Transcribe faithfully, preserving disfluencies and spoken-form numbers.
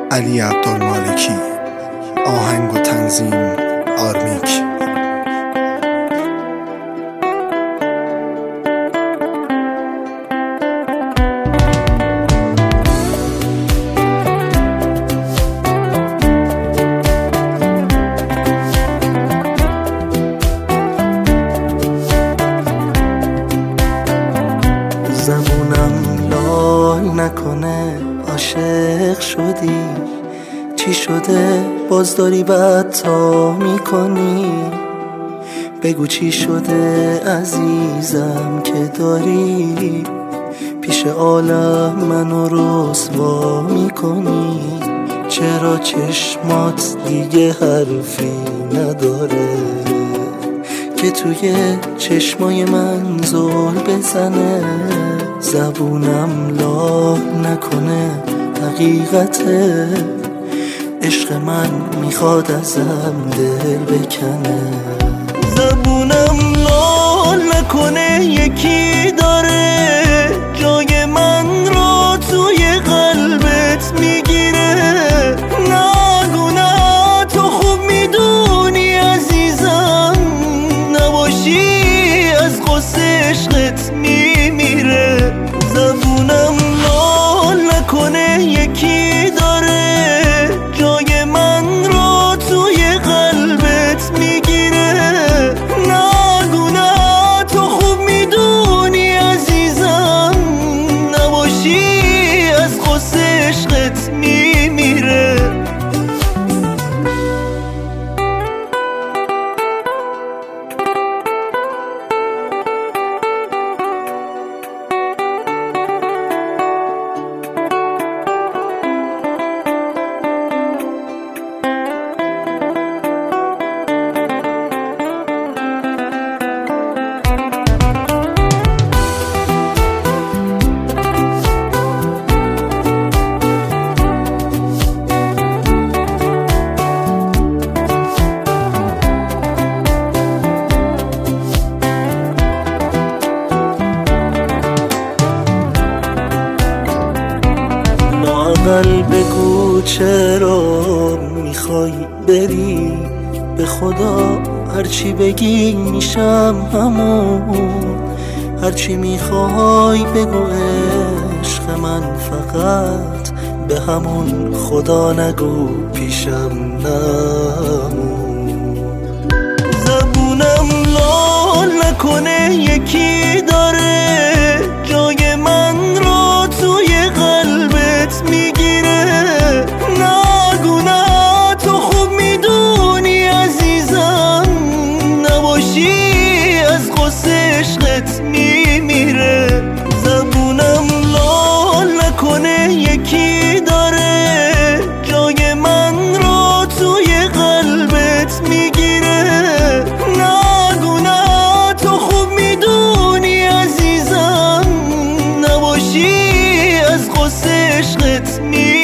علی عبدالمالکی. آهنگ و تنظیم آرمیک. زبونم لال نکنه عاشق شدی، چی شده باز داری بدتا میکنی؟ بگو چی شده عزیزم که داری پیش عالم منو رسوا میکنی؟ چرا چشمات دیگه حرفی نداره که توی چشمای من زل بزنه؟ زبونم لال نکنه حقیقته، عشق من میخواد ازم دل بکنه. زبونم لال نکنه یکی داره جای من رو توی قلبت میگیره. نگو نه تو خوب میدونی عزیزم، نباشی از غصه عشقت میمیره. زبونم لال نکنه یکی داره جای من رو توی قلبت میگیره. نگو نه تو خوب میدونی عزیزم، نباشی از غصه عشقت میمیره. لااقل بگو چرا میخوای بری، به خدا هرچی بگی میشم همون. هرچی میخوای بگو عشق من، فقط به همون خدا نگو پیشم نمون. زبونم لال نکنه یکی داره جای من رو توی قلبت میگیره. نگو نه تو خوب میدونی عزیزم، نباشی از غصه عشقت میمیره. زبونم لال نکنه یکی داره جای من رو توی قلبت میگیره. نگو نه تو خوب میدونی عزیزم، نباشی از غصه عشقت میمیره.